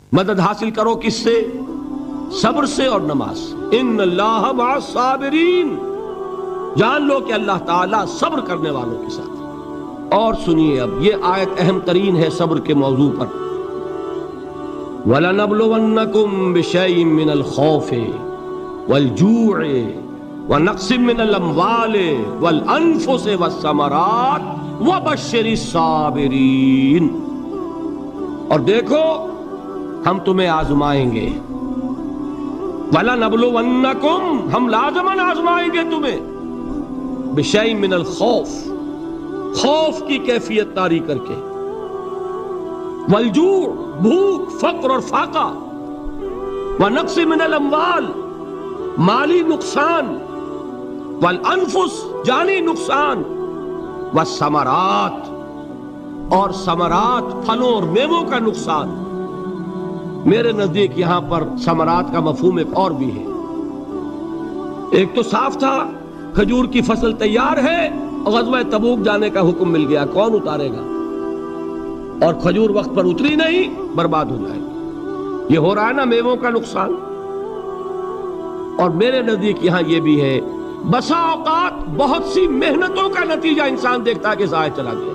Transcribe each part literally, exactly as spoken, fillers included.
مدد حاصل کرو کس سے؟ صبر سے اور نماز سے۔ ان اللہ مع الصابرین، جان لو کہ اللہ تعالیٰ صبر کرنے والوں کے ساتھ۔ اور سنیے اب یہ آیت اہم ترین ہے صبر کے موضوع پر۔ وَلَنَبْلُوَنَّكُمْ بِشَيْءٍ مِّنَ الْخَوْفِ وَالْجُوعِ وَنَقْصٍ مِّنَ الْأَمْوَالِ وَالْأَنفُسِ وَالثَّمَرَاتِ وَبَشِّرِ الصَّابِرِينَ۔ اور دیکھو ہم تمہیں آزمائیں گے، وَلَنَبْلُوَنَّكُمْ، ہم لازماً آزمائیں گے تمہیں، بِشَيْءٍ مِّنَ الْخَوْفِ، خوف کی کیفیت طاری کر کے، والجوع، بھوک، فقر اور فاقہ، ونقص من الاموال، مالی نقصان، والانفس، جانی نقصان، والثمرات، اور ثمرات، پھلوں اور میووں کا نقصان۔ میرے نزدیک یہاں پر ثمرات کا مفہوم ایک اور بھی ہے۔ ایک تو صاف تھا کھجور کی فصل تیار ہے، غزوہ تبوک جانے کا حکم مل گیا، کون اتارے گا؟ اور کھجور وقت پر اتری نہیں، برباد ہو جائے گی۔ یہ ہو رہا ہے نا میووں کا نقصان۔ اور میرے نزدیک یہاں یہ بھی ہے، بسا اوقات بہت سی محنتوں کا نتیجہ انسان دیکھتا ہے کہ ضائع چلا گیا،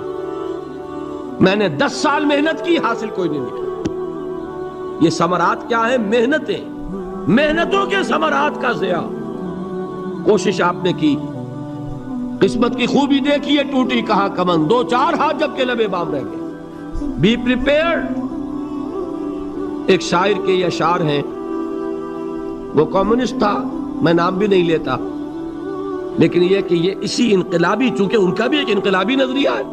میں نے دس سال محنت کی، حاصل کوئی نہیں نکلا۔ یہ ثمرات کیا ہے؟ محنتیں، محنتوں کے ثمرات کا ضیاع۔ کوشش آپ نے کی، قسمت کی خوبی دیکھیے، ٹوٹی کہاں کمن، دو چار ہاتھ جب کے لبے بام رہ گئے۔ Be prepared. ایک شاعر کے یہ اشعار ہیں، وہ کمیونسٹ تھا، میں نام بھی نہیں لیتا، لیکن یہ کہ یہ اسی انقلابی، چونکہ ان کا بھی ایک انقلابی نظریہ ہے،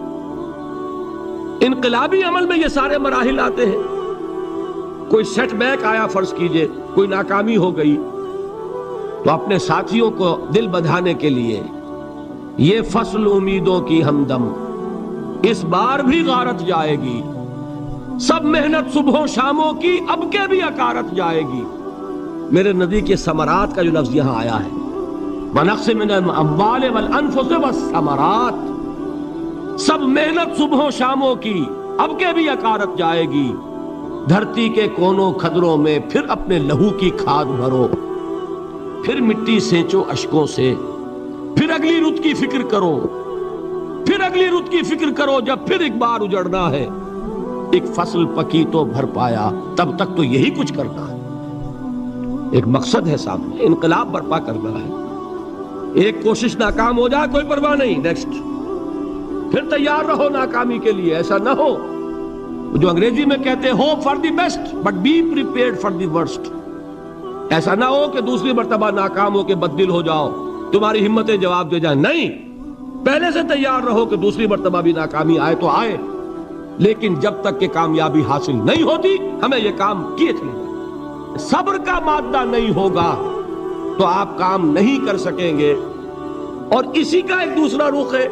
انقلابی عمل میں یہ سارے مراحل آتے ہیں۔ کوئی سیٹ بیک آیا فرض کیجئے، کوئی ناکامی ہو گئی، تو اپنے ساتھیوں کو دل بندھانے کے لیے یہ فصل امیدوں کی ہمدم اس بار بھی غارت جائے گی، سب محنت صبحوں شاموں کی اب کے بھی اکارت جائے گی۔ میرے نزدیک یہ ثمرات کا جو لفظ یہاں آیا ہے، وَنَقْصٍ مِّنَ الْأَمْوَالِ وَالْأَنفُسِ وَالثَّمَرَاتِ، سب محنت صبحوں شاموں کی اب کے بھی اکارت جائے گی۔ دھرتی کے کونوں کھدروں میں پھر اپنے لہو کی کھاد بھرو، پھر مٹی سینچو اشکوں سے، پھر اگلی رت کی فکر کرو، پھر اگلی رت کی فکر کرو، جب پھر ایک بار اجڑنا ہے۔ ایک فصل پکی تو بھر پایا، تب تک تو یہی کچھ کرنا ہے۔ ایک مقصد ہے سامنے، انقلاب برپا کرنا ہے۔ ایک کوشش ناکام ہو جائے کوئی پرواہ نہیں، نیکسٹ، پھر تیار رہو ناکامی کے لیے۔ ایسا نہ ہو جو انگریزی میں کہتے ہیں hope for the best but be prepared for the worst. ایسا نہ ہو کہ دوسری مرتبہ ناکام ہو کے بددل ہو جاؤ، تمہاری ہمتیں جواب دے جائیں، نہیں، پہلے سے تیار رہو کہ دوسری مرتبہ بھی ناکامی آئے تو آئے، لیکن جب تک کہ کامیابی حاصل نہیں ہوتی ہمیں یہ کام کیے چلے۔ صبر کا مادہ نہیں ہوگا تو آپ کام نہیں کر سکیں گے۔ اور اسی کا ایک دوسرا رخ ہے،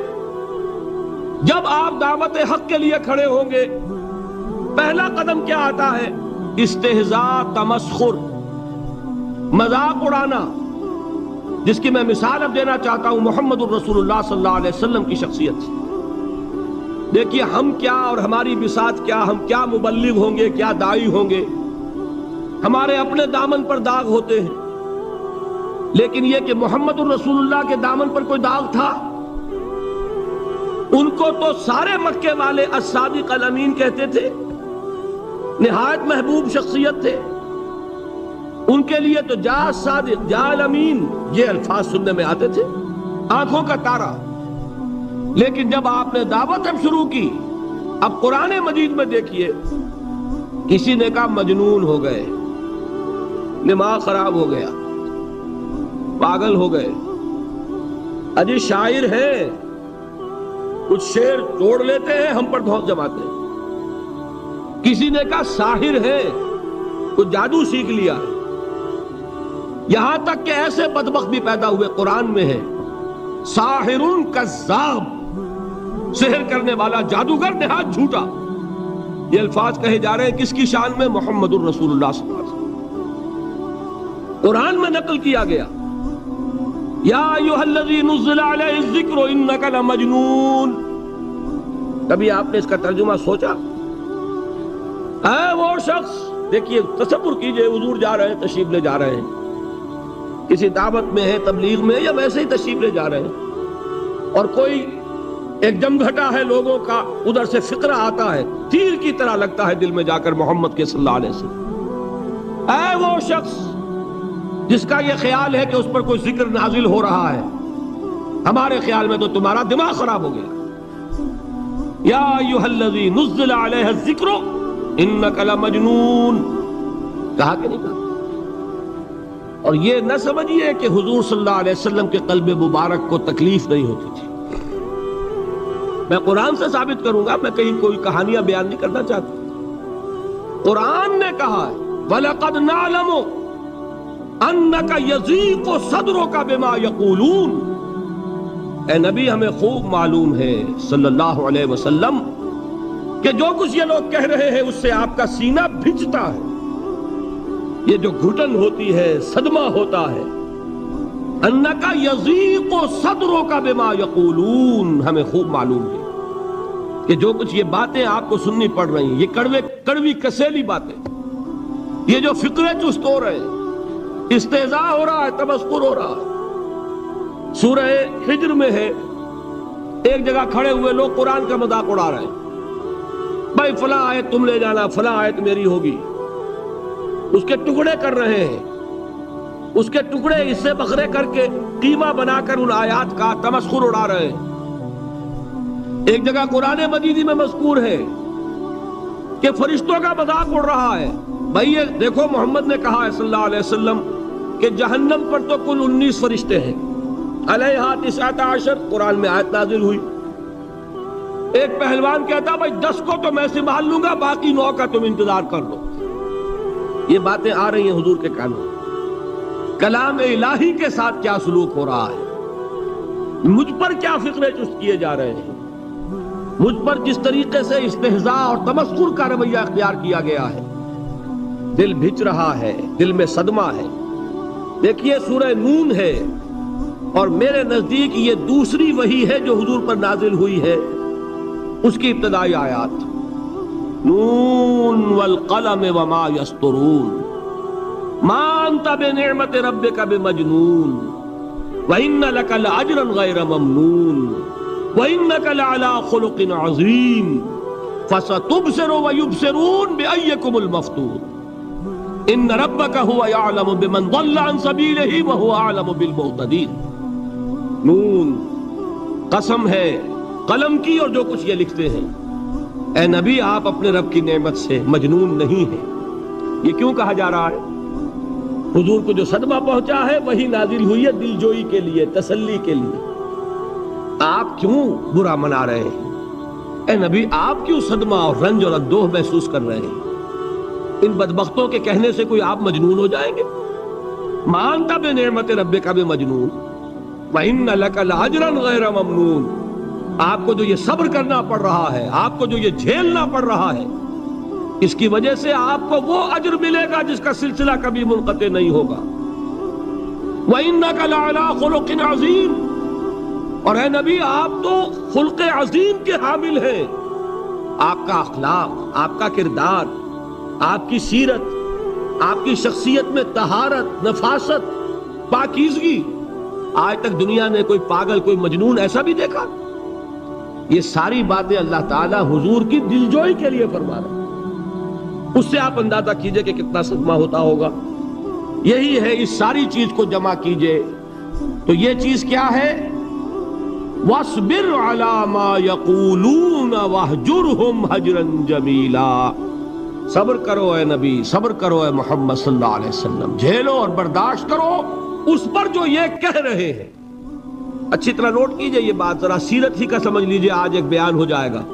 جب آپ دعوت حق کے لیے کھڑے ہوں گے، پہلا قدم کیا آتا ہے؟ استہزاء، تمسخر، مذاق اڑانا، جس کی میں مثال اب دینا چاہتا ہوں محمد الرسول اللہ صلی اللہ علیہ وسلم کی شخصیت سے۔ دیکھیے ہم کیا اور ہماری بساط کیا، ہم کیا مبلغ ہوں گے، کیا داعی ہوں گے، ہمارے اپنے دامن پر داغ ہوتے ہیں، لیکن یہ کہ محمد الرسول اللہ کے دامن پر کوئی داغ تھا؟ ان کو تو سارے مکے والے الصادق الامین کہتے تھے، نہایت محبوب شخصیت تھے، ان کے لیے تو جا صادق، جا الامین، یہ الفاظ سننے میں آتے تھے، آنکھوں کا تارا۔ لیکن جب آپ نے دعوت اب شروع کی، اب قرآن مجید میں دیکھیے، کسی نے کہا مجنون ہو گئے، دماغ خراب ہو گیا، پاگل ہو گئے، اجی شاعر ہیں، کچھ شعر توڑ لیتے ہیں، ہم پر دھوس جماتے ہیں۔ کسی نے کہا ساحر ہے، کچھ جادو سیکھ لیا ہے۔ یہاں تک کہ ایسے بدبخت بھی پیدا ہوئے، قرآن میں ہے ساحر کذاب، سحر کرنے والا جادوگر نہایت جھوٹا۔ یہ الفاظ کہے جا رہے ہیں کس کی شان میں؟ محمد الرسول اللہ صلی اللہ علیہ وسلم۔ قرآن میں نقل کیا گیا، یا ایھا الذی نزل علیہ الذکر انک لمجنون۔ کبھی آپ نے اس کا ترجمہ سوچا؟ اے وہ شخص دیکھیے تصور کیجئے حضور جا رہے ہیں، تشریف لے جا رہے ہیں، کسی دعوت میں ہے، تبلیغ میں، یا ویسے ہی تشریف لے جا رہے ہیں، اور کوئی ایک جمگھٹا ہے لوگوں کا، ادھر سے فقرہ آتا ہے، تیر کی طرح لگتا ہے دل میں جا کر محمد کے صلی اللہ علیہ وسلم۔ اے وہ شخص جس کا یہ خیال ہے کہ اس پر کوئی ذکر نازل ہو رہا ہے، ہمارے خیال میں تو تمہارا دماغ خراب ہو گیا۔ یا ایھا الذی نزل علیہ الذکر انک لمجنون، کہا کہ نہیں کہا؟ اور یہ نہ سمجھیے کہ حضور صلی اللہ علیہ وسلم کے قلب مبارک کو تکلیف نہیں ہوتی تھی۔ میں قرآن سے ثابت کروں گا، میں کہیں کوئی کہانیاں بیان نہیں کرنا چاہتا۔ قرآن نے کہا ہے وَلَقَدْ نَعْلَمُ أَنَّكَ يَضِيقُ صَدْرُكَ بِمَا يَقُولُونَ، اے نبی ہمیں خوب معلوم ہے صلی اللہ علیہ وسلم کہ جو کچھ یہ لوگ کہہ رہے ہیں اس سے آپ کا سینہ بھجتا ہے، یہ جو گھٹن ہوتی ہے، صدمہ ہوتا ہے۔ انکا یضیق صدرک بما یقولون، ہمیں خوب معلوم ہے کہ جو کچھ یہ باتیں آپ کو سننی پڑ رہی ہیں، یہ کڑوے کڑوی کسیلی باتیں، یہ جو فقرے چست ہو رہے ہیں، استہزاء ہو رہا ہے، تمسخر ہو رہا ہے۔ سورہ ہجر میں ہے، ایک جگہ کھڑے ہوئے لوگ قرآن کا مذاق اڑا رہے ہیں، بھائی فلاں آیت تم لے جانا، فلاں آیت میری ہوگی، اس کے ٹکڑے کر رہے ہیں، اس کے ٹکڑے حصے بکھرے کر کے قیمہ بنا کر ان آیات کا تمسخر اڑا رہے ہیں۔ ایک جگہ قرآن مجید میں مذکور ہے کہ فرشتوں کا مذاق اڑ رہا ہے، بھائی یہ دیکھو محمد نے کہا ہے صلی اللہ علیہ وسلم کہ جہنم پر تو کل انیس فرشتے ہیں، علیہا تسعۃ عشر، قرآن میں آیت نازل ہوئی۔ ایک پہلوان کہتا بھائی دس کو تو میں سنبھال لوں گا، باقی نو کا تم انتظار کر لو۔ یہ باتیں آ رہی ہیں حضور کے کانوں، کلام الہی کے ساتھ کیا سلوک ہو رہا ہے، مجھ پر کیا فقرے چست کیے جا رہے ہیں، مجھ پر جس طریقے سے استہزاء اور تمسخر کا رویہ اختیار کیا گیا ہے، دل بھج رہا ہے، دل میں صدمہ ہے۔ دیکھیے سورہ نون ہے، اور میرے نزدیک یہ دوسری وحی ہے جو حضور پر نازل ہوئی ہے، اس کی ابتدائی آیات، نون والقلم وما یسطرون ما انت بنعمت ربک بمجنون وان لک لاجرا غیر ممنون وانک لعلی خلق عظیم فستبصر ویبصرون بأیکم المفتون ان ربک هو یعلم بمن ضل عن سبیلہ وهو اعلم بالمہتدین۔ نون، قسم ہے قلم کی اور جو کچھ یہ لکھتے ہیں۔ اے نبی آپ اپنے رب کی نعمت سے مجنون نہیں ہیں۔ یہ کیوں کہا جا رہا ہے؟ حضور کو جو صدمہ پہنچا ہے وہی نازل ہوئی ہے دل جوئی کے لیے، تسلی کے لیے۔ آپ کیوں برا منا رہے ہیں؟ اے نبی آپ کیوں صدمہ اور رنج اور اندوہ محسوس کر رہے ہیں؟ ان بدبختوں کے کہنے سے کوئی آپ مجنون ہو جائیں گے؟ مانتا بے نعمت ربک بمجنون وَإِنَّ لَكَ لَأَجْرًا غَيْرَ مَمْنُونَ، آپ کو جو یہ صبر کرنا پڑ رہا ہے، آپ کو جو یہ جھیلنا پڑ رہا ہے، اس کی وجہ سے آپ کو وہ اجر ملے گا جس کا سلسلہ کبھی منقطع نہیں ہوگا۔ وَإِنَّكَ لَعَلَىٰ خُلُقٍ عَظِيمٍ، اور اے نبی آپ تو خلق عظیم کے حامل ہیں۔ آپ کا اخلاق، آپ کا کردار، آپ کی سیرت، آپ کی شخصیت میں طہارت، نفاست، پاکیزگی، آج تک دنیا نے کوئی پاگل، کوئی مجنون ایسا بھی دیکھا؟ یہ ساری باتیں اللہ تعالیٰ حضور کی دلجوئی کے لیے فرما رہے ہیں۔ اس سے آپ اندازہ کیجئے کہ کتنا صدمہ ہوتا ہوگا۔ یہی ہے، اس ساری چیز کو جمع کیجئے تو یہ چیز کیا ہے؟ وَاصْبِرْ عَلَىٰ مَا يَقُولُونَ وَاهْجُرْهُمْ هَجْرًا جَمِيلًا، صبر کرو اے نبی، صبر کرو اے محمد صلی اللہ علیہ وسلم، جھیلو اور برداشت کرو اس پر جو یہ کہہ رہے ہیں۔ اچھی طرح نوٹ کیجئے یہ بات، ذرا سیرت ہی کا سمجھ لیجئے، آج ایک بیان ہو جائے گا۔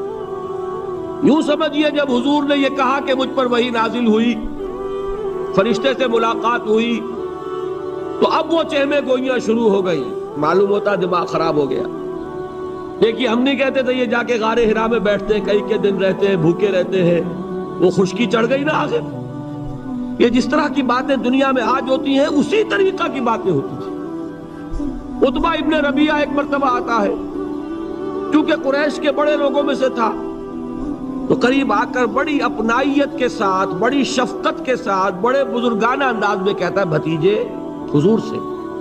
یوں سمجھیے جب حضور نے یہ کہا کہ مجھ پر وحی نازل ہوئی، فرشتے سے ملاقات ہوئی، تو اب وہ چہمے گوئیاں شروع ہو گئی، معلوم ہوتا دماغ خراب ہو گیا۔ دیکھیے ہم نہیں کہتے تھے یہ جا کے غار حرا میں بیٹھتے ہیں، کئی کے دن رہتے ہیں، بھوکے رہتے ہیں، وہ خشکی چڑھ گئی نا آخر۔ یہ جس طرح کی باتیں دنیا میں آج ہوتی ہیں اسی طریقہ کی باتیں ہوتی تھی۔ عتبہ ابن ربیعہ ایک مرتبہ آتا ہے، کیونکہ قریش کے بڑے لوگوں میں سے تھا، تو قریب آ کر بڑی اپنائیت کے ساتھ، بڑی شفقت کے ساتھ، بڑے بزرگانہ انداز میں کہتا ہے بھتیجے حضور سے،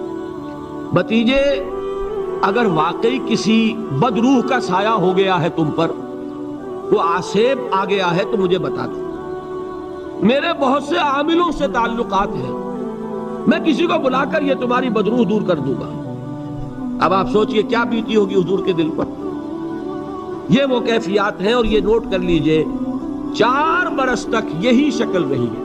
بھتیجے اگر واقعی کسی بدروح کا سایہ ہو گیا ہے تم پر، وہ آسیب آ گیا ہے تو مجھے بتا دو، میرے بہت سے عاملوں سے تعلقات ہیں، میں کسی کو بلا کر یہ تمہاری بدروح دور کر دوں گا۔ اب آپ سوچئے کیا بیتی ہوگی حضور کے دل پر۔ یہ وہ کیفیات ہیں، اور یہ نوٹ کر لیجئے چار برس تک یہی شکل رہی ہے،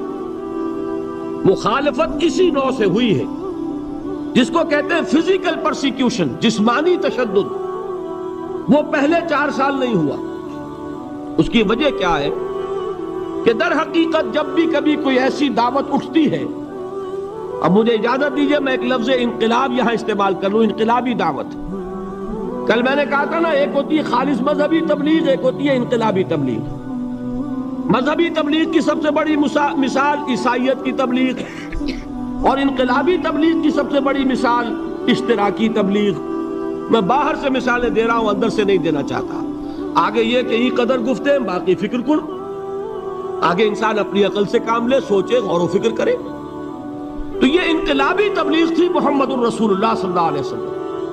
مخالفت اسی نوع سے ہوئی ہے جس کو کہتے ہیں فزیکل پرسیکیوشن، جسمانی تشدد، وہ پہلے چار سال نہیں ہوا۔ اس کی وجہ کیا ہے کہ در حقیقت جب بھی کبھی کوئی ایسی دعوت اٹھتی ہے، اب مجھے اجازت دیجئے میں ایک لفظ انقلاب یہاں استعمال کر لوں، انقلابی دعوت۔ کل میں نے کہا تھا نا، ایک ہوتی ہے خالص مذہبی تبلیغ، ایک ہوتی ہے انقلابی تبلیغ۔ مذہبی تبلیغ کی سب سے بڑی مثال عیسائیت کی تبلیغ، اور انقلابی تبلیغ کی سب سے بڑی مثال اشتراکی تبلیغ۔ میں باہر سے مثالیں دے رہا ہوں، اندر سے نہیں دینا چاہتا۔ آگے یہ کہ یہ قدر گفتے باقی فکر کن، آگے انسان اپنی عقل سے کام لے، سوچے، غور و فکر کرے۔ تو یہ انقلابی تبلیغ تھی محمد الرسول اللہ صلی اللہ علیہ وسلم۔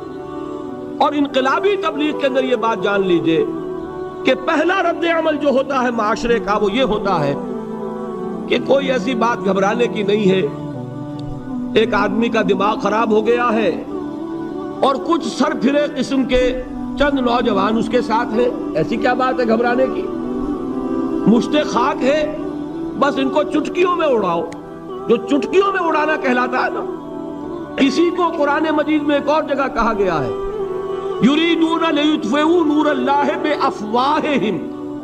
اور انقلابی تبلیغ کے اندر یہ بات جان لیجئے کہ پہلا رد عمل جو ہوتا ہے معاشرے کا وہ یہ ہوتا ہے کہ کوئی ایسی بات گھبرانے کی نہیں ہے، ایک آدمی کا دماغ خراب ہو گیا ہے اور کچھ سر پھرے قسم کے چند نوجوان اس کے ساتھ ہیں، ایسی کیا بات ہے گھبرانے کی؟ مشت خاک ہے، بس ان کو چٹکیوں میں اڑاؤ، جو چٹکیوں میں اڑانا کہلاتا ہے نا۔ اسی کو قرآن مجید میں ایک اور جگہ کہا گیا ہے، یریدون لیطفئوا نور اللہ بافواہہم،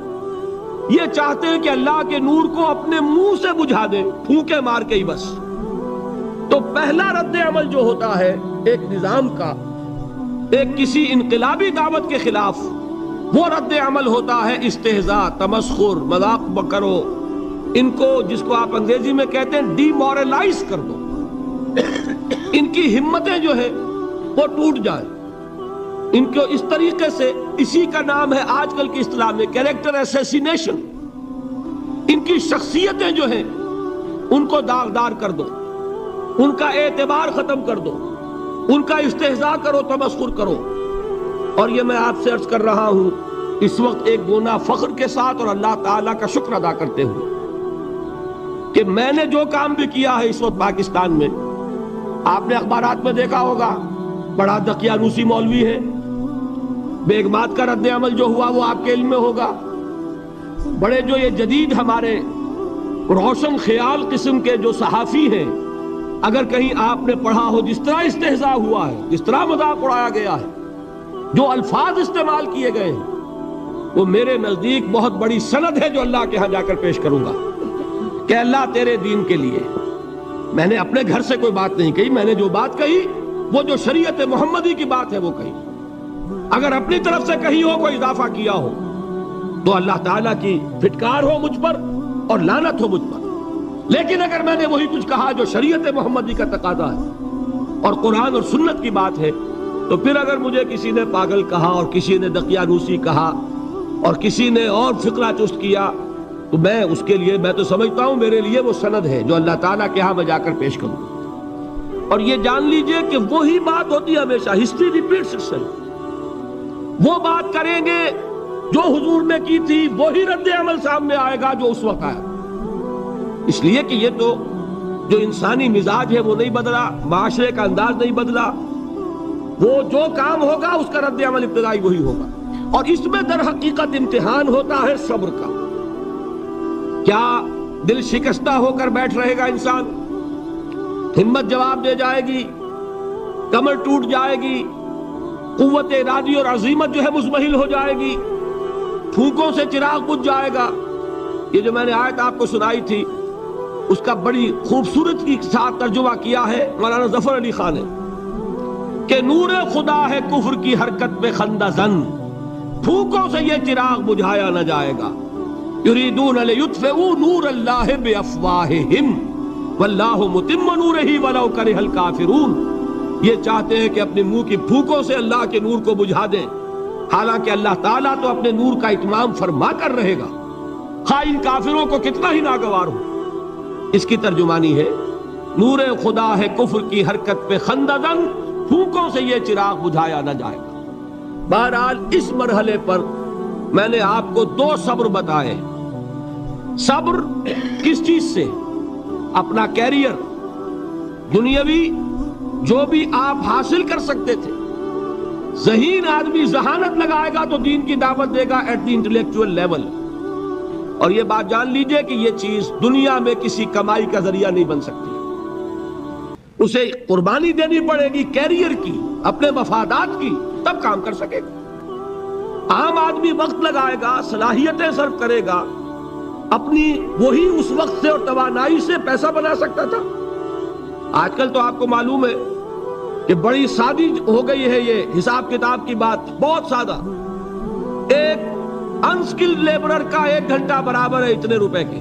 یہ چاہتے ہیں کہ اللہ کے نور کو اپنے منہ سے بجھا دیں، پھونکے مار کے ہی بس۔ تو پہلا رد عمل جو ہوتا ہے ایک نظام کا، ایک کسی انقلابی دعوت کے خلاف، وہ رد عمل ہوتا ہے استہزاء، تمسخر، مذاق کرو، ان کو جس کو آپ انگریزی میں کہتے ہیں ڈی مورلائز کر دو، ان کی ہمتیں جو ہے وہ ٹوٹ جائیں، ان کو اس طریقے سے، اسی کا نام ہے آج کل کی اصطلاح میں کیریکٹر اسیسینیشن، ان کی شخصیتیں جو ہیں ان کو داغدار کر دو، ان کا اعتبار ختم کر دو، ان کا استہزاء کرو، تمسخر کرو۔ اور یہ میں آپ سے عرض کر رہا ہوں اس وقت ایک گونا فخر کے ساتھ اور اللہ تعالیٰ کا شکر ادا کرتے ہوئے کہ میں نے جو کام بھی کیا ہے اس وقت پاکستان میں، آپ نے اخبارات میں دیکھا ہوگا، بڑا دقیانوسی مولوی ہے، بیگمات کا رد عمل جو ہوا وہ آپ کے علم میں ہوگا، بڑے جو یہ جدید ہمارے روشن خیال قسم کے جو صحافی ہیں، اگر کہیں آپ نے پڑھا ہو جس طرح استہزاء ہوا ہے، جس طرح مذاق اڑایا گیا ہے، جو الفاظ استعمال کیے گئے ہیں، وہ میرے نزدیک بہت بڑی سند ہے جو اللہ کے ہاں جا کر پیش کروں گا کہ اللہ تیرے دین کے لیے۔ میں نے اپنے گھر سے کوئی بات نہیں کہی، میں نے جو بات کہی وہ جو شریعت محمدی کی بات ہے وہ کہی۔ اگر اپنی طرف سے کہیں ہو کوئی اضافہ کیا ہو تو اللہ تعالیٰ کی پھٹکار ہو مجھ پر اور لعنت ہو مجھ پر، لیکن اگر میں نے وہی کچھ کہا جو شریعت محمدی کا تقاضا ہے اور قرآن اور سنت کی بات ہے، تو پھر اگر مجھے کسی نے پاگل کہا اور کسی نے دقیانوسی کہا اور کسی نے اور فقرہ چست کیا، تو میں اس کے لیے، میں تو سمجھتا ہوں میرے لیے وہ سند ہے جو اللہ تعالیٰ کے ہاں میں جا کر پیش کروں۔ اور یہ جان لیجئے کہ وہی بات ہوتی ہے ہمیشہ، ہسٹری ریپیٹس اٹسیلف۔ وہ بات کریں گے جو حضور نے کی تھی، وہی رد عمل سامنے آئے گا جو اس وقت آیا۔ اس لیے کہ یہ تو جو انسانی مزاج ہے وہ نہیں بدلا، معاشرے کا انداز نہیں بدلا، وہ جو کام ہوگا اس کا رد عمل ابتدائی وہی ہوگا۔ اور اس میں در حقیقت امتحان ہوتا ہے صبر کا۔ کیا دل شکستہ ہو کر بیٹھ رہے گا انسان؟ ہمت جواب دے جائے گی، کمر ٹوٹ جائے گی، قوت ارادی اور عزیمت جو ہے مزمحل ہو جائے گی، پھونکوں سے چراغ بجھ جائے گا۔ یہ جو میں نے آیت آپ کو سنائی تھی اس کا بڑی خوبصورت کے ساتھ ترجمہ کیا ہے مولانا ظفر علی خان نے کہ نور خدا ہے کفر کی حرکت پہ خندہ زن، پھونکوں سے یہ چراغ بجھایا نہ جائے گا۔ یریدون لیطفئوا نور اللہ بافواہہم واللہ متم نورہ ولو کرہ الکافرون، یہ چاہتے ہیں کہ اپنے منہ کی پھونکوں سے اللہ کے نور کو بجھا دیں، حالانکہ اللہ تعالیٰ تو اپنے نور کا اتمام فرما کر رہے گا۔ خواہ ان کافروں کو کتنا ہی ناگوار ہو۔ اس کی ترجمانی ہے نور خدا ہے کفر کی حرکت پہ خنددن، پھونکوں سے یہ چراغ بجھایا نہ جائے گا۔ بہرحال اس مرحلے پر میں نے آپ کو دو صبر بتائے۔ صبر کس چیز سے؟ اپنا کیریئر دنیاوی جو بھی آپ حاصل کر سکتے تھے۔ ذہین آدمی ذہانت لگائے گا تو دین کی دعوت دے گا ایٹ دی انٹلیکچوئل لیول، اور یہ بات جان لیجئے کہ یہ چیز دنیا میں کسی کمائی کا ذریعہ نہیں بن سکتی، اسے قربانی دینی پڑے گی کیریئر کی، اپنے مفادات کی، تب کام کر سکے گا۔ عام آدمی وقت لگائے گا، صلاحیتیں صرف کرے گا، اپنی وہی اس وقت سے اور توانائی سے پیسہ بنا سکتا تھا۔ آج کل تو آپ کو معلوم ہے کہ بڑی سادی ہو گئی ہے یہ حساب کتاب کی بات، بہت سادہ۔ ایک انسکلڈ لیبرر کا ایک گھنٹہ برابر ہے اتنے روپے کے،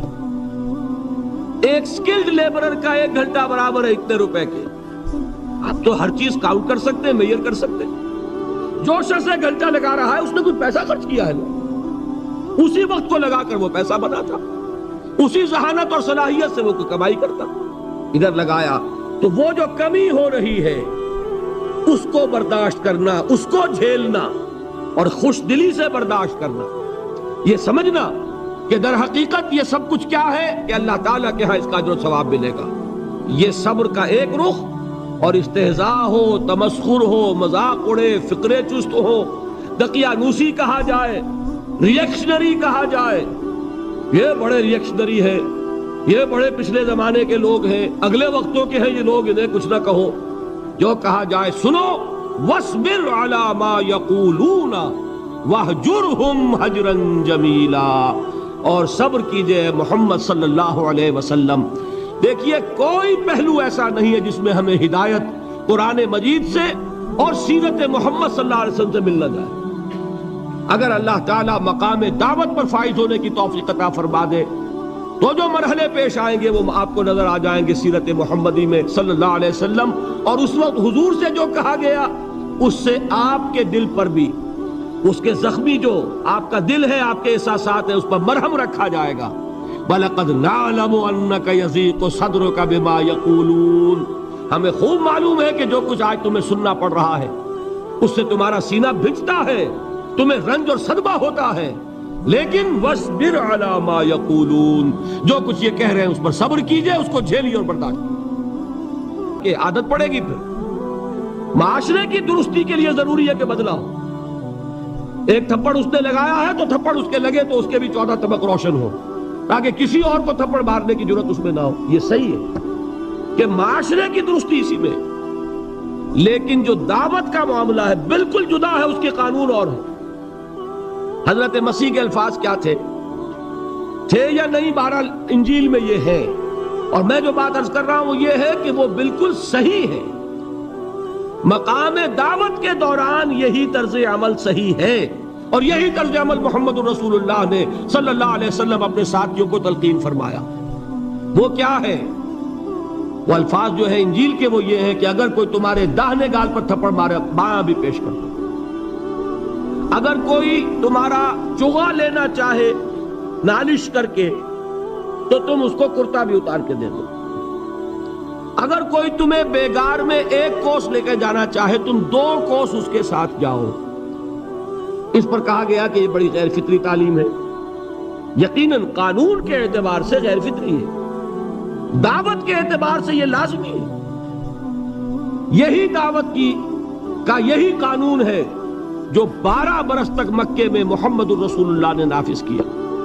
ایک سکلڈ لیبرر کا ایک گھنٹہ برابر ہے اتنے روپے کے۔ آپ تو ہر چیز کاؤنٹ کر سکتے ہیں، میئر کر سکتے ہیں۔ جو شخص ایک گھنٹہ لگا رہا ہے اس نے کوئی پیسہ خرچ کیا ہے نا، اسی وقت کو لگا کر وہ پیسہ بنا تھا، اسی ذہانت اور صلاحیت سے وہ کوئی کمائی کرتا۔ ادھر لگایا تو وہ جو کمی ہو رہی ہے اس کو برداشت کرنا، اس کو جھیلنا اور خوش دلی سے برداشت کرنا، یہ سمجھنا کہ در حقیقت یہ سب کچھ کیا ہے کہ اللہ تعالیٰ کے ہاں اس کا اجر و ثواب ملے گا۔ یہ صبر کا ایک رخ، اور استہزاء ہو، تمسخر ہو، مذاق اڑے، فقرے چست ہو، دقیانوسی کہا جائے، ریئیکشنری کہا جائے، یہ بڑے ریئیکشنری ہے، یہ بڑے پچھلے زمانے کے لوگ ہیں، اگلے وقتوں کے ہیں یہ لوگ، انہیں کچھ نہ کہو۔ جو کہا جائے سنو، وَاصْبِرْ عَلَى مَا يَقُولُونَ وَاهْجُرْهُمْ هَجْرًا جَمِيلًا، اور صبر کیجئے محمد صلی اللہ علیہ وسلم۔ دیکھیے کوئی پہلو ایسا نہیں ہے جس میں ہمیں ہدایت قرآن مجید سے اور سیرت محمد صلی اللہ علیہ وسلم سے مل نہ جائے۔ اگر اللہ تعالیٰ مقام دعوت پر فائز ہونے کی توفیق عطا فرما دے تو جو مرحلے پیش آئیں گے وہ آپ کو نظر آ جائیں گے سیرت محمدی میں صلی اللہ علیہ وسلم، اور اس وقت حضور سے جو کہا گیا اس سے آپ کے دل پر بھی، اس کے زخمی جو آپ کا دل ہے، آپ کے احساسات ہیں، اس پر مرہم رکھا جائے گا۔ وَلَقَدْ نَعْلَمُ أَنَّكَ يَضِيقُ صَدْرُكَ بِمَا يَقُولُونَ، ہمیں خوب معلوم ہے کہ جو کچھ آج تمہیں سننا پڑ رہا ہے اس سے تمہارا سینہ بھجتا ہے، تمہیں رنج اور صدمہ ہوتا ہے، لیکن وَاصْبِرْ عَلَى مَا يَقُولُونَ، جو کچھ یہ کہہ رہے ہیں اس پر صبر کیجئے، اس کو جھیلیے اور برداشت کیجئے۔ کہ عادت پڑے گی، پھر معاشرے کی درستی کے لیے ضروری ہے کہ بدلا ہو۔ ایک تھپڑ اس نے لگایا ہے تو تھپڑ اس کے لگے تو اس کے بھی چودہ طبق روشن ہو، تاکہ کسی اور کو تھپڑ مارنے کی جرت اس میں نہ ہو۔ یہ صحیح ہے کہ معاشرے کی درستی اسی میں، لیکن جو دعوت کا معاملہ ہے بالکل جدا ہے، اس کے قانون اور ہے۔ حضرت مسیح کے الفاظ کیا تھے تھے یا نہیں، بہرحال انجیل میں یہ ہے، اور میں جو بات عرض کر رہا ہوں وہ یہ ہے کہ وہ بالکل صحیح ہے۔ مقام دعوت کے دوران یہی طرز عمل صحیح ہے، اور یہی طرز عمل محمد رسول اللہ نے صلی اللہ علیہ وسلم اپنے ساتھیوں کو تلقین فرمایا۔ وہ کیا ہے؟ وہ الفاظ جو ہے انجیل کے وہ یہ ہے کہ اگر کوئی تمہارے داہنے گال پر تھپڑ مارے بایاں بھی پیش کر دو، اگر کوئی تمہارا چغا لینا چاہے نالش کر کے تو تم اس کو کرتا بھی اتار کے دے دو، اگر کوئی تمہیں بیگار میں ایک کوس لے کے جانا چاہے تم دو کوس اس کے ساتھ جاؤ۔ اس پر کہا گیا کہ یہ بڑی غیر فطری تعلیم ہے، یقیناً قانون کے اعتبار سے غیر فطری ہے، دعوت کے اعتبار سے یہ لازمی ہے۔ یہی دعوت کی کا یہی قانون ہے جو بارہ برس تک مکے میں محمد الرسول اللہ نے نافذ کیا۔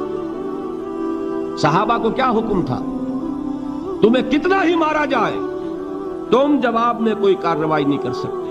صحابہ کو کیا حکم تھا؟ تمہیں کتنا ہی مارا جائے تم جواب میں کوئی کارروائی نہیں کر سکتے۔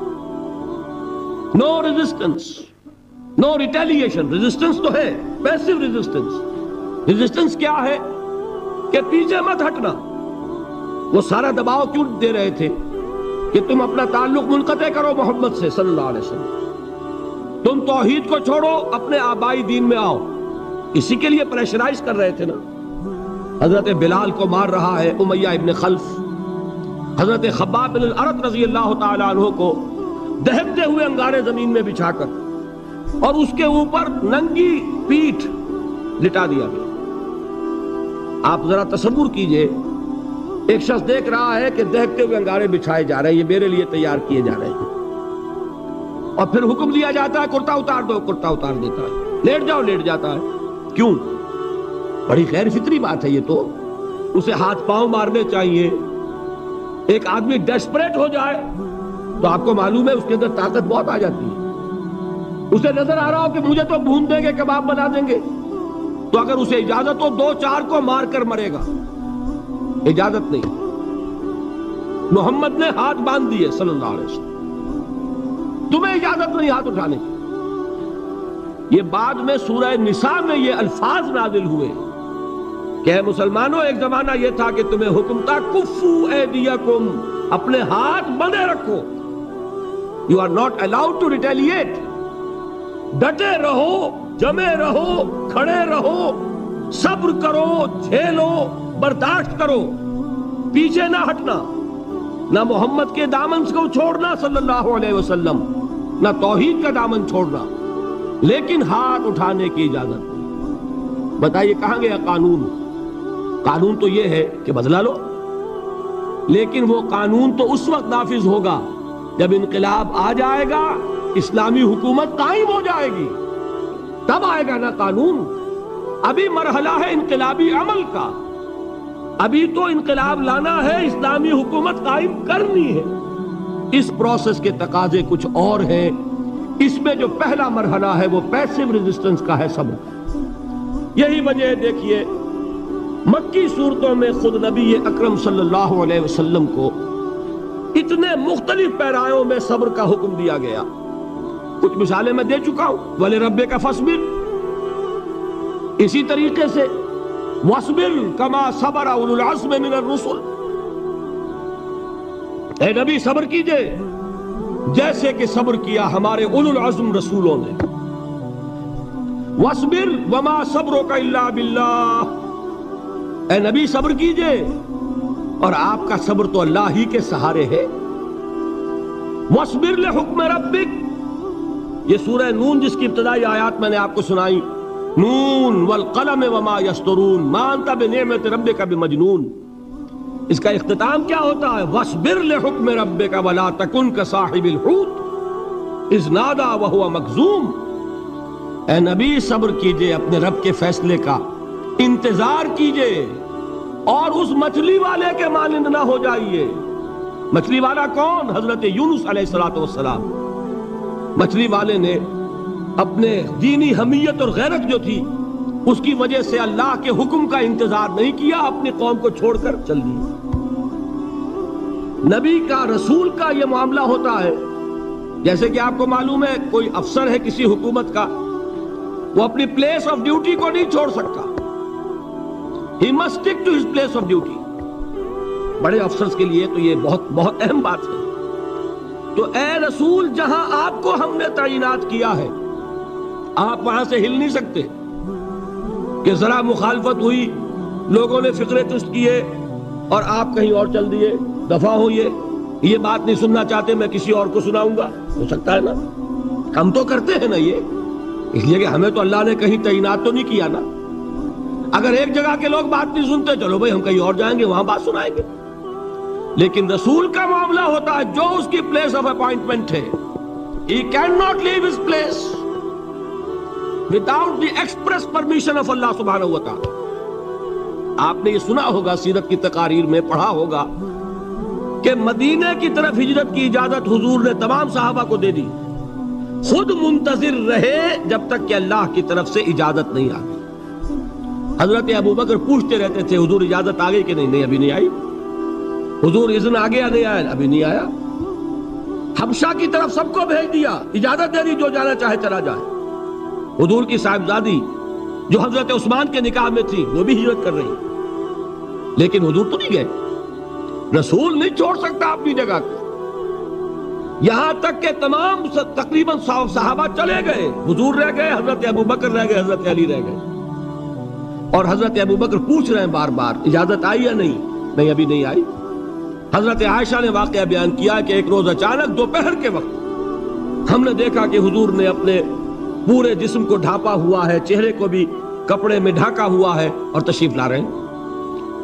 No resistance, no retaliation. Resistance تو ہے، پیسو ریزسٹنس۔ ریزسٹنس کیا ہے؟ کہ پیچھے مت ہٹنا۔ وہ سارا دباؤ کیوں دے رہے تھے کہ تم اپنا تعلق منقطع کرو محمد سے صلی اللہ علیہ وسلم، تم توحید کو چھوڑو، اپنے آبائی دین میں آؤ۔ اسی کے لیے پریشرائز کر رہے تھے نا۔ حضرت بلال کو مار رہا ہے امیہ ابن خلف، حضرت خباب بن الارت رضی اللہ تعالی عنہ کو دہتے ہوئے انگارے زمین میں بچھا کر اور اس کے اوپر ننگی پیٹھ لٹا دیا گیا۔ آپ ذرا تصور کیجئے، ایک شخص دیکھ رہا ہے کہ دہکتے ہوئے انگارے بچھائے جا رہے ہیں، یہ میرے لیے تیار کیے جا رہے ہیں، اور پھر حکم دیا جاتا ہے کرتا اتار دو، کرتا اتار دیتا ہے، لیٹ جاؤ لیٹ جاتا ہے۔ کیوں؟ بڑی غیر فطری بات ہے یہ تو، اسے ہاتھ پاؤں مارنے چاہیے۔ ایک آدمی ڈیسپریٹ ہو جائے تو آپ کو معلوم ہے اس کے اندر طاقت بہت آ جاتی ہے، اسے نظر آ رہا ہو کہ مجھے تو بھون دیں گے، کباب بنا دیں گے، تو اگر اسے اجازت ہو دو چار کو مار کر مرے گا، اجازت نہیں۔ محمد نے ہاتھ باندھ دیے صلی اللہ علیہ وسلم، تمہیں اجازت نہیں ہاتھ اٹھانے کی۔ یہ بعد میں سورہ نساء میں یہ الفاظ نازل ہوئے کہ اے مسلمانوں، ایک زمانہ یہ تھا کہ تمہیں حکم تھا کفو ایدیکم، اپنے ہاتھ بندھے رکھو، you are not allowed to retaliate, ڈٹے رہو، جمے رہو، کھڑے رہو، صبر کرو، جھیلو، برداشت کرو، پیچھے نہ ہٹنا، نہ محمد کے دامن کو چھوڑنا صلی اللہ علیہ وسلم، نہ توحید کا دامن چھوڑنا، لیکن ہاتھ اٹھانے کی اجازت نہیں۔ بتائیے کہاں گیا قانون؟ قانون تو یہ ہے کہ بدلہ لو، لیکن وہ قانون تو اس وقت نافذ ہوگا جب انقلاب آ جائے گا، اسلامی حکومت قائم ہو جائے گی، تب آئے گا نا قانون۔ ابھی مرحلہ ہے انقلابی عمل کا، ابھی تو انقلاب لانا ہے، اسلامی حکومت قائم کرنی ہے۔ اس پروسیس کے تقاضے کچھ اور ہیں۔ اس میں جو پہلا مرحلہ ہے وہ پیسو ریزسٹنس کا ہے، صبر۔ یہی وجہ ہے، دیکھیے مکی صورتوں میں خود نبی اکرم صلی اللہ علیہ وسلم کو اتنے مختلف پیرایوں میں صبر کا حکم دیا گیا۔ کچھ مثالیں میں دے چکا ہوں، وَلِرَبِّكَ فَاصْبِرْ، اسی طریقے سے وَاصْبِرْ كَمَا صَبَرَ أُولُو الْعَزْمِ مِنَ الرُّسُلِ، اے نبی صبر کیجئے جیسے کہ صبر کیا ہمارے اولو العزم رسولوں نے۔ وَاصْبِرْ وَمَا صَبْرُكَ إِلَّا بِاللَّهِ، اے نبی صبر کیجئے، اور آپ کا صبر تو اللہ ہی کے سہارے ہے۔ وَاصْبِرْ لِحُکْمِ رَبِّكَ، یہ سورہ نون جس کی ابتدائی آیات میں نے آپ کو سنائی، نون والقلم وما یسطرون ما انت بنعمت ربک بمجنون، اس کا اختتام کیا ہوتا ہے؟ وَاصْبِرْ لِحُکْمِ رَبِّكَ وَلَا تَكُنْ كَصَاحِبِ الْحُوتِ إِذْ نَادَىٰ وَهُوَ مَكْظُومٌ، اے نبی صبر کیجئے اپنے رب کے فیصلے کا، انتظار کیجئے، اور اس مچھلی والے کے مانند نہ ہو جائیے۔ مچھلی والا کون؟ حضرت یونس علیہ السلام۔ مچھلی والے نے اپنے دینی حمیت اور غیرت جو تھی اس کی وجہ سے اللہ کے حکم کا انتظار نہیں کیا، اپنی قوم کو چھوڑ کر چل دی۔ نبی کا، رسول کا یہ معاملہ ہوتا ہے، جیسے کہ آپ کو معلوم ہے کوئی افسر ہے کسی حکومت کا، وہ اپنی پلیس آف ڈیوٹی کو نہیں چھوڑ سکتا، He must stick to his place of duty۔ بڑے افسرز کے لیے تو یہ بہت بہت اہم بات ہے۔ تو اے رسول، جہاں آپ کو ہم نے تعینات کیا ہے آپ وہاں سے ہل نہیں سکتے کہ ذرا مخالفت ہوئی، لوگوں نے فکرے تست کیے اور آپ کہیں اور چل دیے، دفعہ ہو، یہ یہ بات نہیں سننا چاہتے، میں کسی اور کو سناؤں گا، ہو سکتا ہے نا؟ ہم تو کرتے ہیں نا یہ، اس لیے کہ ہمیں تو اللہ نے کہیں تعینات تو نہیں کیا نا۔ اگر ایک جگہ کے لوگ بات نہیں سنتے، چلو بھائی ہم کہیں اور جائیں گے، وہاں بات سنائیں گے۔ لیکن رسول کا معاملہ ہوتا ہے جو اس کی پلیس آف اپوائنٹمنٹ ہے، he cannot leave his place without the express permission of Allah سبحانہ وتعالی۔ آپ نے یہ سنا ہوگا، سیرت کی تقاریر میں پڑھا ہوگا کہ مدینے کی طرف ہجرت کی اجازت حضور نے تمام صحابہ کو دے دی، خود منتظر رہے جب تک کہ اللہ کی طرف سے اجازت نہیں آ گئی۔ حضرت ابو بکر پوچھتے رہتے تھے حضور اجازت آ گئی کہ نہیں؟ نہیں ابھی نہیں آئی۔ حضور اذن آ گیا؟ نہیں آیا، ابھی نہیں آیا۔ حبشہ کی طرف سب کو بھیج دیا، اجازت دے دی جو جانا چاہے چلا جائے۔ حضور کی صاحبزادی جو حضرت عثمان کے نکاح میں تھی وہ بھی ہجرت کر رہی، لیکن حضور تو نہیں گئے۔ رسول نہیں چھوڑ سکتا اپنی جگہ کو، یہاں تک کہ تمام تقریباً صحابہ چلے گئے، حضور رہ گئے، حضرت ابو بکر رہ گئے، حضرت علی رہ گئے، اور حضرت ابو بکر پوچھ رہے ہیں بار بار اجازت آئی یا نہیں؟ نہیں ابھی نہیں آئی۔ حضرت عائشہ نے واقعہ بیان کیا کہ ایک روز اچانک دوپہر کے وقت ہم نے دیکھا کہ حضور نے اپنے پورے جسم کو ڈھانپا ہوا ہے، چہرے کو بھی کپڑے میں ڈھانکا ہوا ہے اور تشریف لا رہے ہیں۔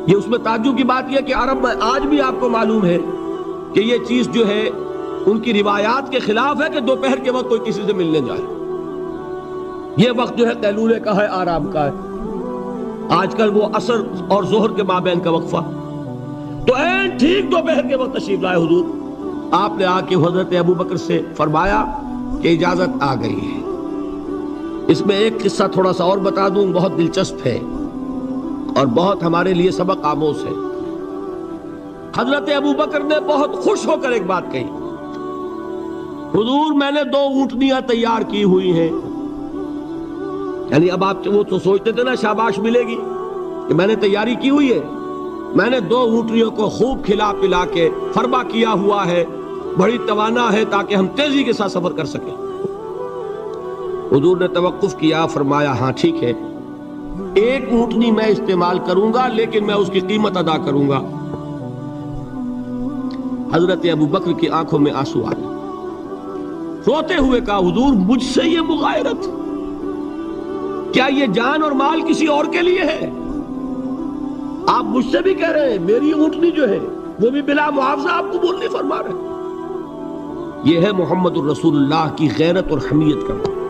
یہ اس میں تعجب کی بات یہ کہ عرب میں آج بھی آپ کو معلوم ہے کہ یہ چیز جو ہے ان کی روایات کے خلاف ہے کہ دوپہر کے وقت کوئی کسی سے ملنے جائے. یہ وقت جو ہے قیلولے کا ہے، آرام کا ہے. آج کل وہ عصر اور ظہر کے مابین کا وقفہ، تو این ٹھیک دوپہر کے وقت تشریف لائے حضور. آپ نے آ کے حضرت ابو بکر سے فرمایا کہ اجازت آ گئی ہے. اس میں ایک قصہ تھوڑا سا اور بتا دوں، بہت دلچسپ ہے اور بہت ہمارے لیے سبق آموز ہے. حضرت ابو بکر نے بہت خوش ہو کر ایک بات کہی، حضور میں نے دو اونٹنیاں تیار کی ہوئی ہیں. یعنی اب آپ وہ تو سوچتے تھے نا شاباش ملے گی کہ میں نے تیاری کی ہوئی ہے. میں نے دو اونٹنیوں کو خوب کھلا پلا کے فربا کیا ہوا ہے، بڑی توانا ہے تاکہ ہم تیزی کے ساتھ سفر کر سکیں. حضور نے توقف کیا، فرمایا ہاں ٹھیک ہے، ایک اونٹنی میں استعمال کروں گا لیکن میں اس کی قیمت ادا کروں گا. حضرت ابو بکر کی آنکھوں میں آنسو آ گئے. روتے ہوئے کہا حضور مجھ سے یہ مغایرت، کیا یہ جان اور مال کسی اور کے لیے ہے؟ آپ مجھ سے بھی کہہ رہے ہیں میری اونٹنی جو ہے وہ بھی بلا معاوضہ آپ قبول نہیں فرما رہے. یہ ہے محمد الرسول اللہ کی غیرت اور حمیت کا.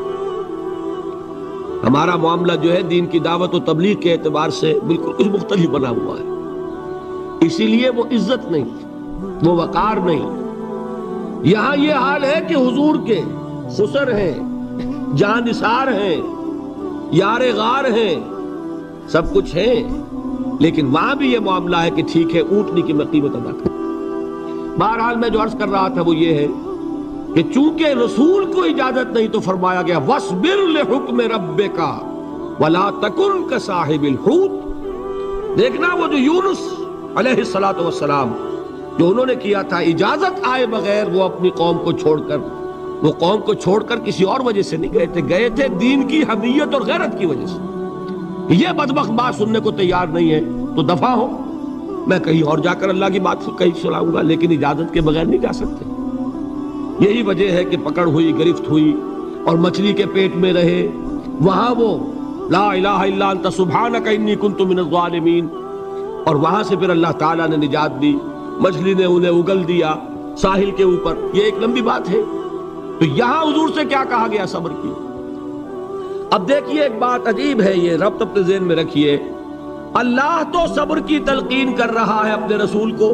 ہمارا معاملہ جو ہے دین کی دعوت و تبلیغ کے اعتبار سے بالکل کچھ مختلف بنا ہوا ہے. اسی لیے وہ عزت نہیں، وہ وقار نہیں. یہاں یہ حال ہے کہ حضور کے خسر ہیں، جان نثار ہیں، یار غار ہیں، سب کچھ ہیں، لیکن وہاں بھی یہ معاملہ ہے کہ ٹھیک ہے اونٹنی کی میں قیمت ادا کروں. بہرحال میں جو عرض کر رہا تھا وہ یہ ہے کہ چونکہ رسول کو اجازت نہیں تو فرمایا گیا وَاصْبِرْ لِحُکْمِ رَبِّكَ وَلَا تَكُنْ كَصَاحِبِ الْحُوتِ. دیکھنا وہ جو یونس علیہ الصلوۃ والسلام جو انہوں نے کیا تھا، اجازت آئے بغیر وہ اپنی قوم کو چھوڑ کر وہ قوم کو چھوڑ کر کسی اور وجہ سے نہیں گئے تھے، گئے تھے دین کی حمیت اور غیرت کی وجہ سے. یہ بدبخت بات سننے کو تیار نہیں ہے تو دفع ہو، میں کہیں اور جا کر اللہ کی بات کہیں سناؤں گا، لیکن اجازت کے بغیر نہیں جا سکتے. یہی وجہ ہے کہ پکڑ ہوئی، گرفت ہوئی اور مچھلی کے پیٹ میں رہے. وہاں وہ لا الہ الا انت سبحانک انی کنت من الظالمین، اور وہاں سے پھر اللہ تعالیٰ نے نجات دی. مچھلی نے انہیں اگل دیا ساحل کے اوپر. یہ ایک لمبی بات ہے. تو یہاں حضور سے کیا کہا گیا؟ صبر کی. اب دیکھیے ایک بات عجیب ہے، یہ ربط اپنے ذہن میں رکھیے. اللہ تو صبر کی تلقین کر رہا ہے اپنے رسول کو،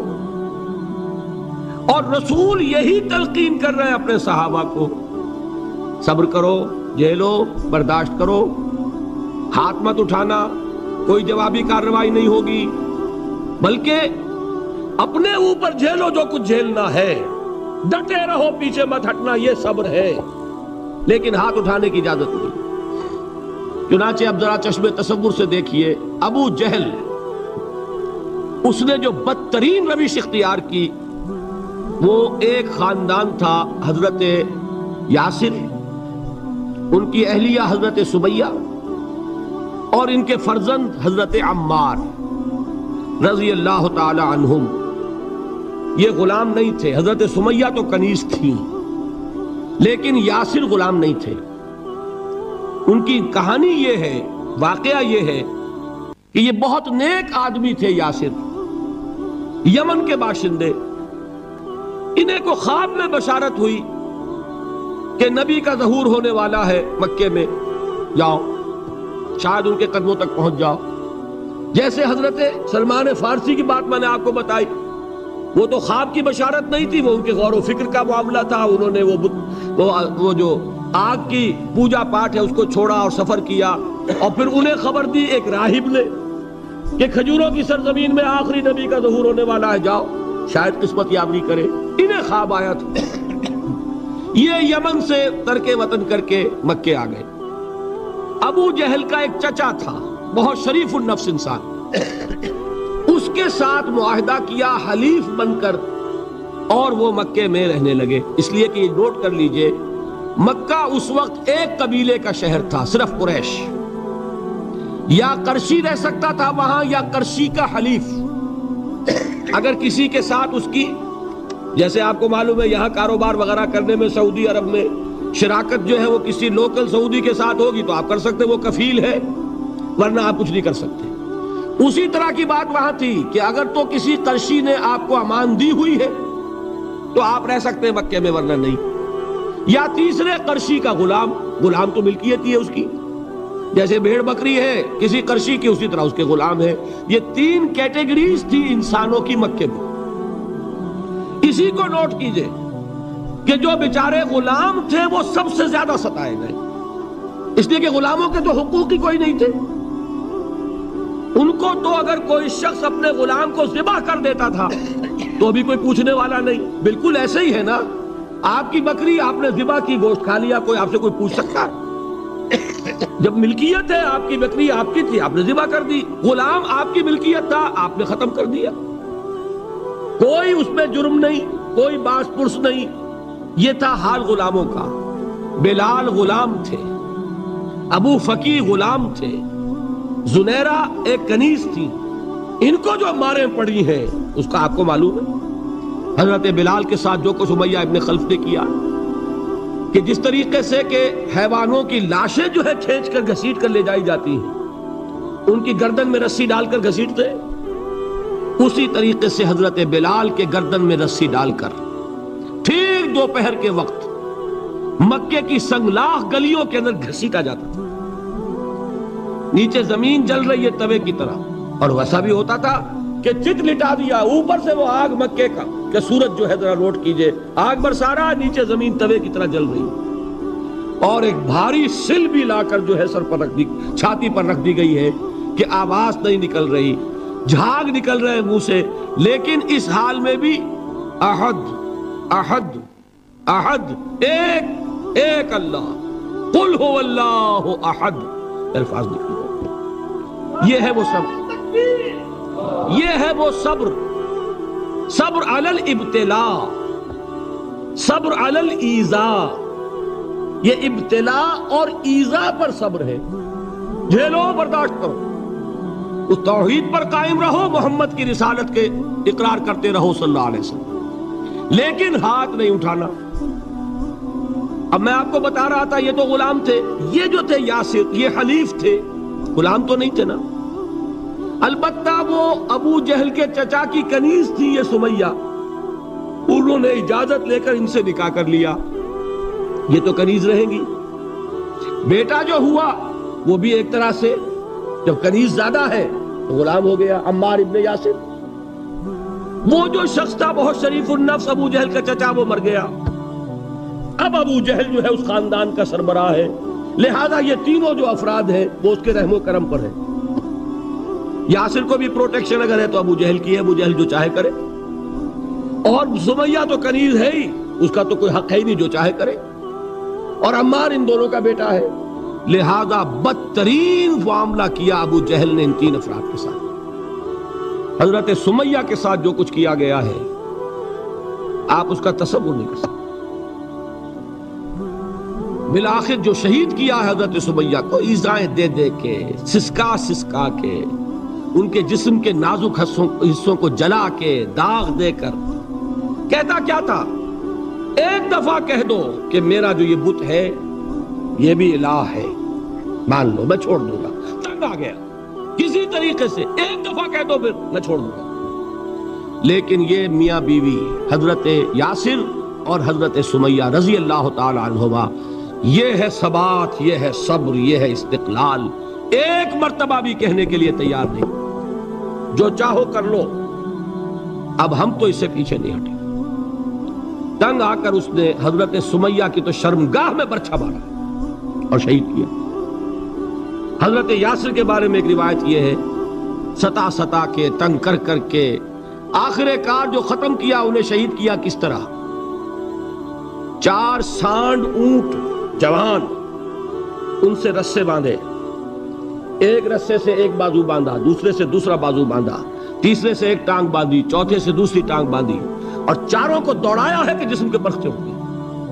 اور رسول یہی تلقین کر رہے ہیں اپنے صحابہ کو. صبر کرو، جھیلو، برداشت کرو، ہاتھ مت اٹھانا، کوئی جوابی کارروائی نہیں ہوگی، بلکہ اپنے اوپر جھیلو جو کچھ جھیلنا ہے، ڈٹے رہو، پیچھے مت ہٹنا، یہ صبر ہے. لیکن ہاتھ اٹھانے کی اجازت نہیں. چنانچہ اب ذرا چشم تصور سے دیکھیے، ابو جہل اس نے جو بدترین روش اختیار کی، وہ ایک خاندان تھا حضرت یاسر، ان کی اہلیہ حضرت سمیہ، اور ان کے فرزند حضرت عمار رضی اللہ تعالی عنہم. یہ غلام نہیں تھے. حضرت سمیہ تو کنیز تھیں، لیکن یاسر غلام نہیں تھے. ان کی کہانی یہ ہے، واقعہ یہ ہے کہ یہ بہت نیک آدمی تھے. یاسر یمن کے باشندے. انہیں کو خواب میں بشارت ہوئی کہ نبی کا ظہور ہونے والا ہے مکے میں، جاؤ شاید ان کے قدموں تک پہنچ جاؤ. جیسے حضرت سلمان فارسی کی بات میں نے آپ کو بتائی، وہ تو خواب کی بشارت نہیں تھی، وہ ان کے غور و فکر کا معاملہ تھا. انہوں نے وہ وہ, وہ جو آگ کی پوجا پاٹ ہے اس کو چھوڑا اور سفر کیا، اور پھر انہیں خبر دی ایک راہب نے کہ کھجوروں کی سرزمین میں آخری نبی کا ظہور ہونے والا ہے، جاؤ شاید قسمت یابی کرے. انہیں خواب آیا تھا. یہ یمن سے ترک وطن کر کے مکے آ گئے. ابو جہل کا ایک چچا تھا، بہت شریف النفس انسان، اس کے ساتھ معاہدہ کیا حلیف بن کر، اور وہ مکے میں رہنے لگے. اس لیے کہ یہ نوٹ کر لیجئے، مکہ اس وقت ایک قبیلے کا شہر تھا، صرف قریش. یا قرشی رہ سکتا تھا وہاں، یا قرشی کا حلیف. اگر کسی کے ساتھ اس کی، جیسے آپ کو معلوم ہے یہاں کاروبار وغیرہ کرنے میں سعودی عرب میں شراکت جو ہے وہ کسی لوکل سعودی کے ساتھ ہوگی تو آپ کر سکتے، وہ کفیل ہے، ورنہ آپ کچھ نہیں کر سکتے. اسی طرح کی بات وہاں تھی کہ اگر تو کسی قرشی نے آپ کو امان دی ہوئی ہے تو آپ رہ سکتے ہیں مکے میں، ورنہ نہیں. یا تیسرے قرشی کا غلام، غلام تو ملکیت ہی ہے اس کی، جیسے بھیڑ بکری ہے کسی قرشی کی اسی طرح اس کے غلام ہے. یہ تین کیٹیگریز تھی انسانوں کی مکے میں. اسی کو نوٹ کیجئے کہ جو بیچارے غلام تھے وہ سب سے زیادہ ستائے گئے، اس لیے کہ غلاموں کے تو حقوق ہی کوئی نہیں تھے. ان کو تو اگر کوئی شخص اپنے غلام کو ذبح کر دیتا تھا تو بھی کوئی پوچھنے والا نہیں. بالکل ایسے ہی ہے نا، آپ کی بکری آپ نے ذبح کی، گوشت کھا لیا، کوئی آپ سے کوئی پوچھ سکتا ہے؟ جب ملکیت ہے، آپ کی بکری آپ کی تھی، آپ نے ذبح کر دی. غلام آپ کی ملکیت تھا، آپ نے ختم کر دیا. کوئی اس میں جرم نہیں، کوئی باس پرس نہیں. یہ تھا حال غلاموں کا. بلال غلام تھے، ابو فقی غلام تھے، زنیرہ ایک کنیز تھی. ان کو جو ماریں پڑی ہیں اس کا آپ کو معلوم ہے. حضرت بلال کے ساتھ جو کچھ امیہ ابن خلف نے کیا، کہ جس طریقے سے کہ حیوانوں کی لاشیں جو ہے کھینچ کر گھسیٹ کر لے جائی جاتی ہیں، ان کی گردن میں رسی ڈال کر گھسیٹتے، اسی طریقے سے حضرت بلال کے گردن میں رسی ڈال کر ٹھیک دوپہر کے وقت مکے کی سنگلاخ گلیوں کے اندر گھسیٹا جاتا تھا. نیچے زمین جل رہی ہے توے کی طرح، اور ویسا بھی ہوتا تھا کہ چت لٹا دیا، اوپر سے وہ آگ مکے کا کہ سورج جو ہے ذرا نوٹ کیجئے، آگ برسا رہا، نیچے زمین توے کی طرح جل رہی، اور ایک بھاری سل بھی لا کر جو ہے سر پر رکھ دی، چھاتی پر رکھ دی گئی ہے کہ آواز نہیں نکل رہی، جھاگ نکل رہے منہ سے. لیکن اس حال میں بھی احد احد احد، ایک ایک اللہ، قل هو اللہ احد، الفاظ نکل رہے. یہ ہے وہ صبر، یہ ہے وہ صبر. صبر علی الابتلاء، صبر علی الایذاء. یہ ابتلاء اور ایذاء پر صبر ہے. جھیلو، برداشت کرو، اس توحید پر قائم رہو، محمد کی رسالت کے اقرار کرتے رہو صلی اللہ علیہ وسلم، لیکن ہاتھ نہیں اٹھانا. اب میں آپ کو بتا رہا تھا یہ تو غلام تھے، یہ جو تھے یاسر، یہ حلیف تھے، غلام تو نہیں تھے نا. البتہ وہ ابو جہل کے چچا کی کنیز تھی یہ سمیہ، انہوں نے اجازت لے کر ان سے نکاح کر لیا. یہ تو کنیز رہیں گی. بیٹا جو ہوا وہ بھی ایک طرح سے جب کنیز زیادہ ہے تو غلام ہو گیا، عمار ابن یاسر. وہ جو شخص تھا بہت شریف النفس ابو جہل کا چچا، وہ مر گیا. اب ابو جہل جو ہے اس خاندان کا سربراہ ہے، لہذا یہ تینوں جو افراد ہیں وہ اس کے رحم و کرم پر ہیں. یاسر کو بھی پروٹیکشن اگر ہے تو ابو جہل کی ہے، ابو جہل جو چاہے کرے، اور سمیہ تو کنیز ہے ہی، اس کا تو کوئی حق ہے ہی نہیں، جو چاہے کرے. اور عمار ان دونوں کا بیٹا ہے، لہذا بدترین معاملہ کیا ابو جہل نے ان تین افراد کے ساتھ. حضرت سمیہ کے ساتھ جو کچھ کیا گیا ہے آپ اس کا تصور نہیں کر سکتے. بالآخر جو شہید کیا ہے حضرت سمیہ کو، ایذائیں دے دے کے، سسکا سسکا کے، ان کے جسم کے نازک حصوں کو جلا کے، داغ دے کر. کہتا کیا تھا؟ ایک دفعہ کہہ دو کہ میرا جو یہ بت ہے یہ بھی الہ ہے، مان لو، میں چھوڑ دوں گا. تنگ آ گیا، کسی طریقے سے ایک دفعہ کہہ دو پھر میں چھوڑ دوں گا. لیکن یہ میاں بیوی حضرت یاسر اور حضرت سمیہ رضی اللہ تعالی عنہما، یہ ہے ثبات، یہ ہے صبر، یہ ہے استقلال. ایک مرتبہ بھی کہنے کے لیے تیار نہیں، جو چاہو کر لو، اب ہم تو اس سے پیچھے نہیں ہٹے. تنگ آ کر اس نے حضرت سمیہ کی تو شرمگاہ میں برچھا مارا اور شہید کیا. حضرت یاسر کے بارے میں ایک روایت یہ ہے، ستا ستا کے، تنگ کر کر کے، آخر کار جو ختم کیا انہیں شہید کیا کس طرح؟ چار سانڈ اونٹ جوان، ان سے رسے باندھے، ایک رسے سے ایک بازو باندھا، دوسرے سے دوسرا بازو باندھا، تیسرے سے ایک ٹانگ باندھی، چوتھے سے دوسری ٹانگ باندھی، اور چاروں کو دوڑایا ہے کہ جسم کے پرختے ہوں گے.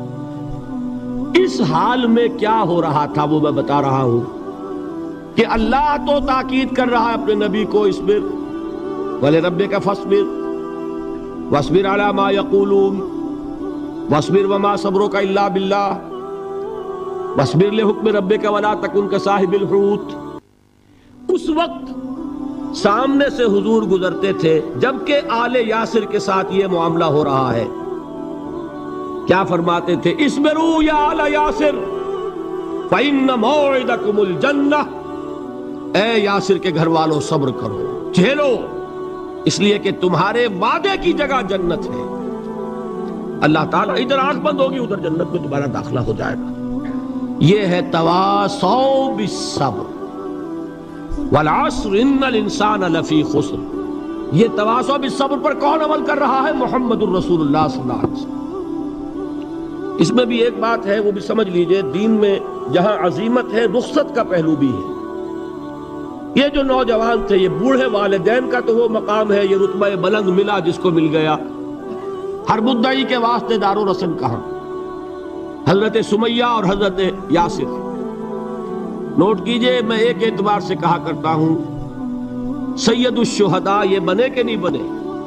اس حال میں کیا ہو رہا تھا وہ میں بتا رہا ہوں کہ اللہ تو تاکید کر رہا ہے اپنے نبی کو، اصبر وَلِرَبِّكَ فَاصْبِرْ وَاصْبِرْ عَلَى مَا يَقُولُونَ وَاصْبِرْ وَمَا صَبْرُكَ إِلَّا بِاللَّهِ وَاصْبِرْ لِحُكْمِ رَبِّكَ وَلَا تَكُنْ كَصَاحِبِ الْحُوتِ. اس وقت سامنے سے حضور گزرتے تھے جبکہ آل یاسر کے ساتھ یہ معاملہ ہو رہا ہے. کیا فرماتے تھے؟ اصبروا یا آل یاسر فإن موعدکم الجنہ. اے یاسر کے گھر والوں صبر کرو، جھیلو، اس لیے کہ تمہارے وعدے کی جگہ جنت ہے. اللہ تعالیٰ ادھر آنکھ بند ہوگی ادھر جنت میں تمہارا داخلہ ہو جائے گا. یہ ہے تواصوا بالصبر والعصر ان الانسان لفی خسر. یہ تواصوا بالصبر پر کون عمل کر رہا ہے؟ محمد الرسول اللہ صلی اللہ علیہ وسلم. اس میں بھی ایک بات ہے، وہ بھی سمجھ لیجئے، دین میں جہاں عظیمت ہے رخصت کا پہلو بھی ہے. یہ جو نوجوان تھے، یہ بوڑھے والدین کا تو وہ مقام ہے، یہ رتبہ بلند ملا جس کو مل گیا. ہر مدعی کے واسطے دار و رسن کہاں؟ حضرت سمیہ اور حضرت یاسر. نوٹ کیجئے، میں ایک اعتبار سے کہا کرتا ہوں سید الشہداء یہ بنے کہ نہیں بنے،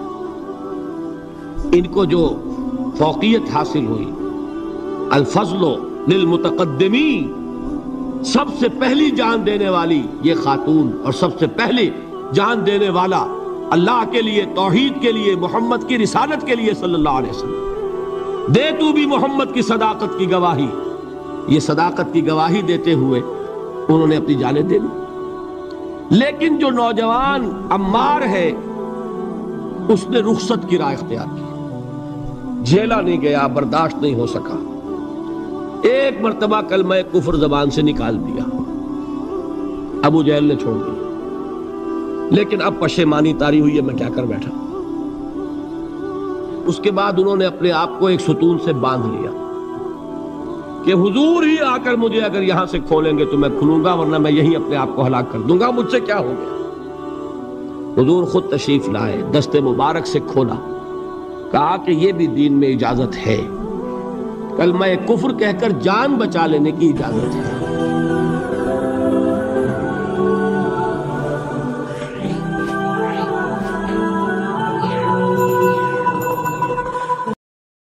ان کو جو فوقیت حاصل ہوئی، الفضل للمتقدمین، سب سے پہلی جان دینے والی یہ خاتون اور سب سے پہلی جان دینے والا اللہ کے لیے، توحید کے لیے، محمد کی رسالت کے لیے صلی اللہ علیہ وسلم. دے تو بھی محمد کی صداقت کی گواہی. یہ صداقت کی گواہی دیتے ہوئے انہوں نے اپنی جانیں دے دی. لیکن جو نوجوان عمار ہے اس نے رخصت کی راہ اختیار کی، جھیلا نہیں گیا، برداشت نہیں ہو سکا. ایک مرتبہ کلمہ کفر زبان سے نکال دیا، ابو جہل نے چھوڑ دیا. لیکن اب پشیمانی طاری ہوئی ہے، میں کیا کر بیٹھا. اس کے بعد انہوں نے اپنے آپ کو ایک ستون سے باندھ لیا کہ حضور ہی آ کر مجھے اگر یہاں سے کھولیں گے تو میں کھلوں گا، ورنہ میں یہی اپنے آپ کو ہلاک کر دوں گا، مجھ سے کیا ہو گیا. حضور خود تشریف لائے، دست مبارک سے کھولا، کہا کہ یہ بھی دین میں اجازت ہے، کلمہ کفر کہہ کر جان بچا لینے کی اجازت ہے.